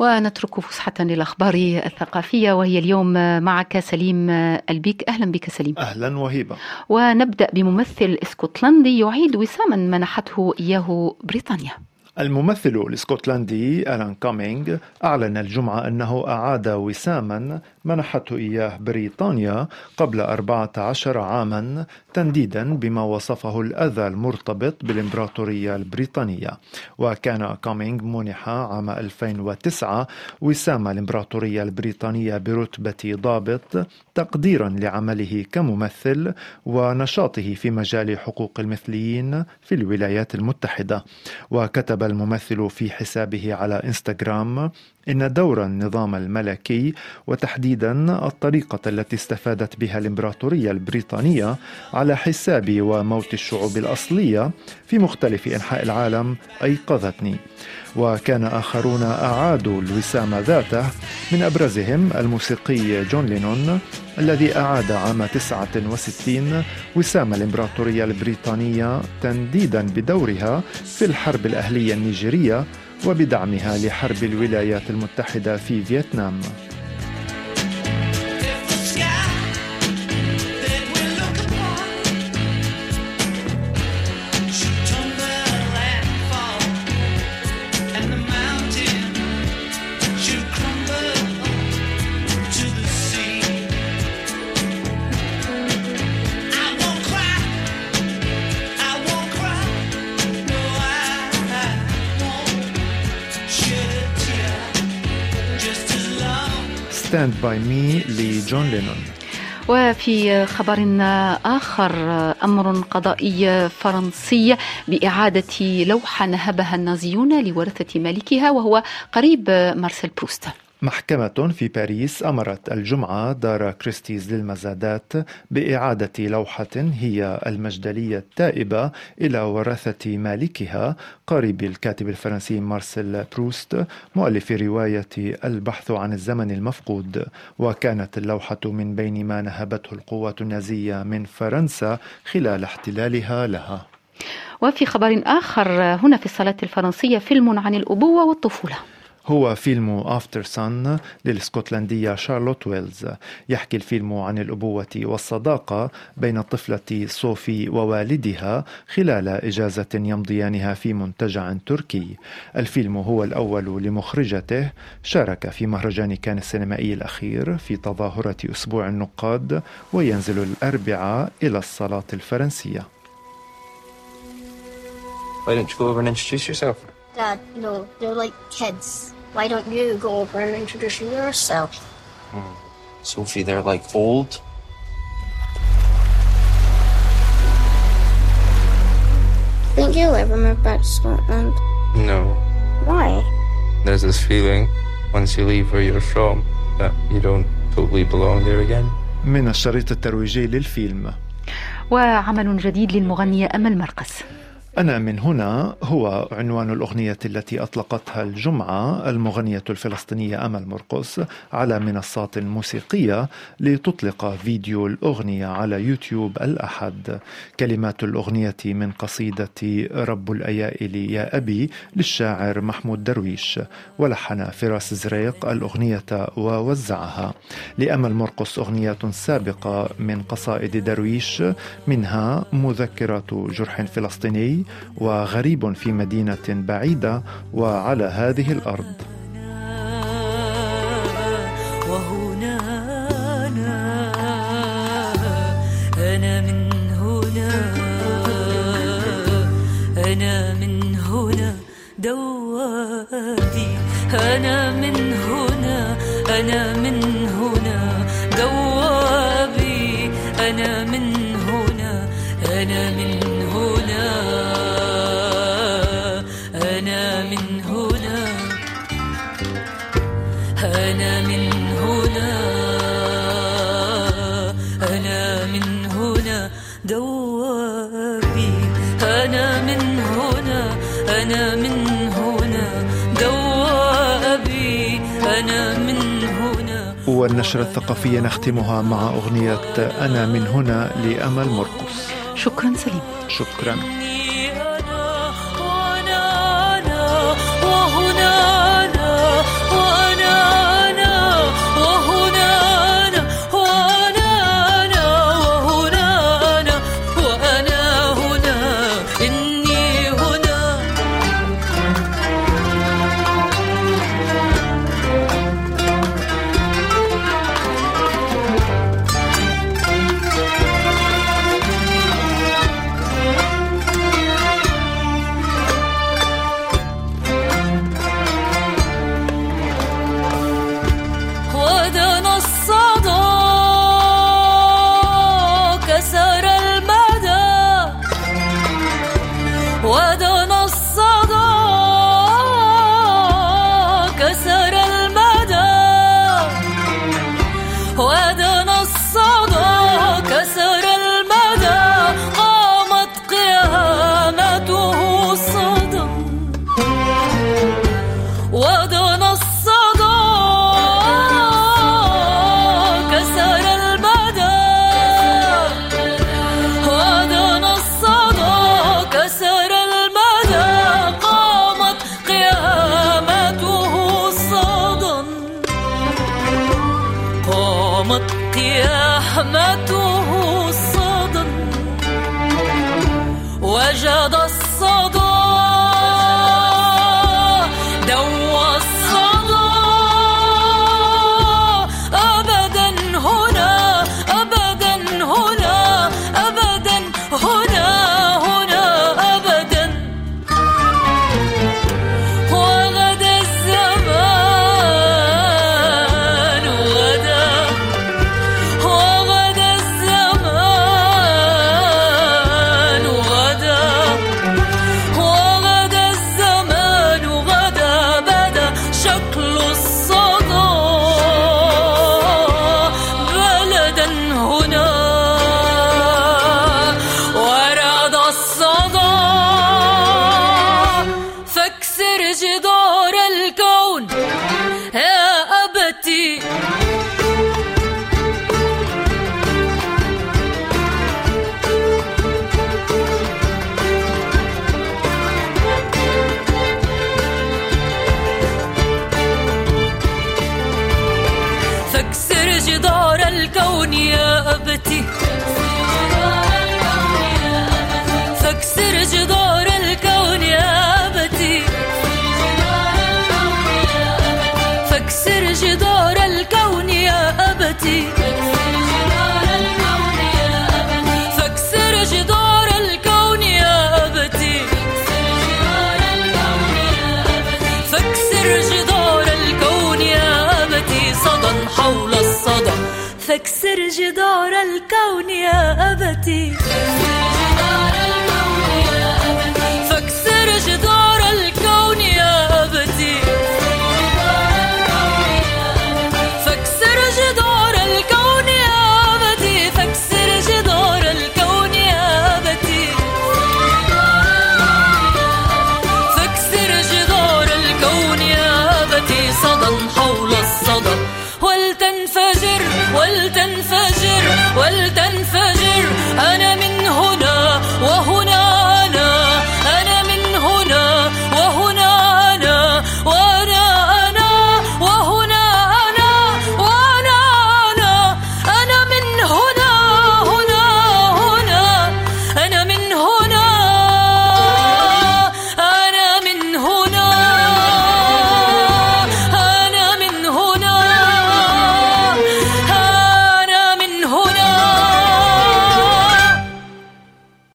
ونترك فسحة للأخبار الثقافية، وهي اليوم معك سليم البيك. أهلا بك سليم. أهلا وهيبة. ونبدأ بممثل اسكتلندي يعيد وساما منحته إياه بريطانيا. الممثل الاسكتلندي ألان كامينغ أعلن الجمعة أنه أعاد وساما منحته إياه بريطانيا قبل 14 عاما، تنديدا بما وصفه الأذى المرتبط بالإمبراطورية البريطانية. وكان كامينغ منح عام 2009 وسام الإمبراطورية البريطانية برتبة ضابط، تقديرا لعمله كممثل ونشاطه في مجال حقوق المثليين في الولايات المتحدة. وكتب الممثل في حسابه على إنستغرام إن دور النظام الملكي، وتحديدا الطريقة التي استفادت بها الإمبراطورية البريطانية على حساب وموت الشعوب الأصلية في مختلف أنحاء العالم، أيقظتني. وكان آخرون أعادوا الوسام ذاته، من أبرزهم الموسيقي جون لينون الذي أعاد عام 69 وسام الإمبراطورية البريطانية، تنديدا بدورها في الحرب الأهلية النيجيرية وبدعمها لحرب الولايات المتحدة في فيتنام. Stand by me لجون لينون. وفي خبر آخر، أمر قضائي فرنسي بإعادة لوحة نهبها النازيون لورثة مالكها، وهو قريب مارسيل بروست. محكمة في باريس أمرت الجمعة دار كريستيز للمزادات بإعادة لوحة هي المجدلية التائبة إلى ورثة مالكها، قريب الكاتب الفرنسي مارسيل بروست مؤلف رواية البحث عن الزمن المفقود. وكانت اللوحة من بين ما نهبته القوات النازية من فرنسا خلال احتلالها لها. وفي خبر آخر، هنا في الصالة الفرنسية فيلم عن الأبوة والطفولة، هو فيلم After Sun للاسكتلندية شارلوت ويلز. يحكي الفيلم عن الأبوة والصداقة بين الطفلة صوفي ووالدها خلال إجازة يمضيانها في منتجع تركي. الفيلم هو الأول لمخرجته، شارك في مهرجان كان السينمائي الأخير في تظاهرة أسبوع النقاد، وينزل الأربعاء إلى الصالات الفرنسية. Why don't you go over and introduce yourself? Dad, no, they're like kids. Why don't you go over and introduce yourself? Sophie, they're like old. Think you'll ever move back to Scotland? No. Why? There's this feeling once you leave where you're from that you don't totally belong there again. من الشريط الترويجي للفيلم. وعمل جديد للمغنية أمل مرقس. أنا من هنا هو عنوان الأغنية التي أطلقتها الجمعة المغنية الفلسطينية أمل مرقس على منصات موسيقية لتطلق فيديو الأغنية على يوتيوب الأحد. كلمات الأغنية من قصيدة رب الأيائل يا أبي للشاعر محمود درويش، ولحن فراس زريق الأغنية ووزعها. لأمل مرقس أغنيات سابقة من قصائد درويش، منها مذكرة جرح فلسطيني، وغريب في مدينة بعيدة، وعلى هذه الأرض. وهنا أنا من هنا، أنا من هنا دوابي، أنا من هنا، أنا من هنا دوابي، أنا من هنا، أنا من هنا، أنا من هنا، أنا من هنا، أنا من هنا دوابي، أنا من هنا، أنا من هنا دوابي، أنا من هنا. والنشرة الثقافية نختمها مع أغنية أنا من هنا لأمل مرقس. شكرا سليم. شكرا. وهنا أنا ودنا الصدى كسر المدى ودنا الصدى كسر المدى قامت قيامته صدى ودنا الصدى كسر المدى ودنا الصدى كسر المدى قامت قيامته صدى قامت قيامته صدى وجد الصدى دوى الصدى أبدا هنا أبدا هنا أبدا هنا هنا أبدا وغدا الزمان غدا وغدا الزمان غدا وغدا الزمان غدا بدا شكل الصدى بلدا هنا ورد الصدى فاكسر جدار الكون يا أبتي فاكسر جدار الكون يا أبتي فاكسر جدار الكون يا أبتي فاكسر جدار الكون يا أبتي فاكسر جدار الكون يا أبتي فاكسر جدار الكون يا أبتي صدى حول الصدى فاكسر جدار الكون يا أبتي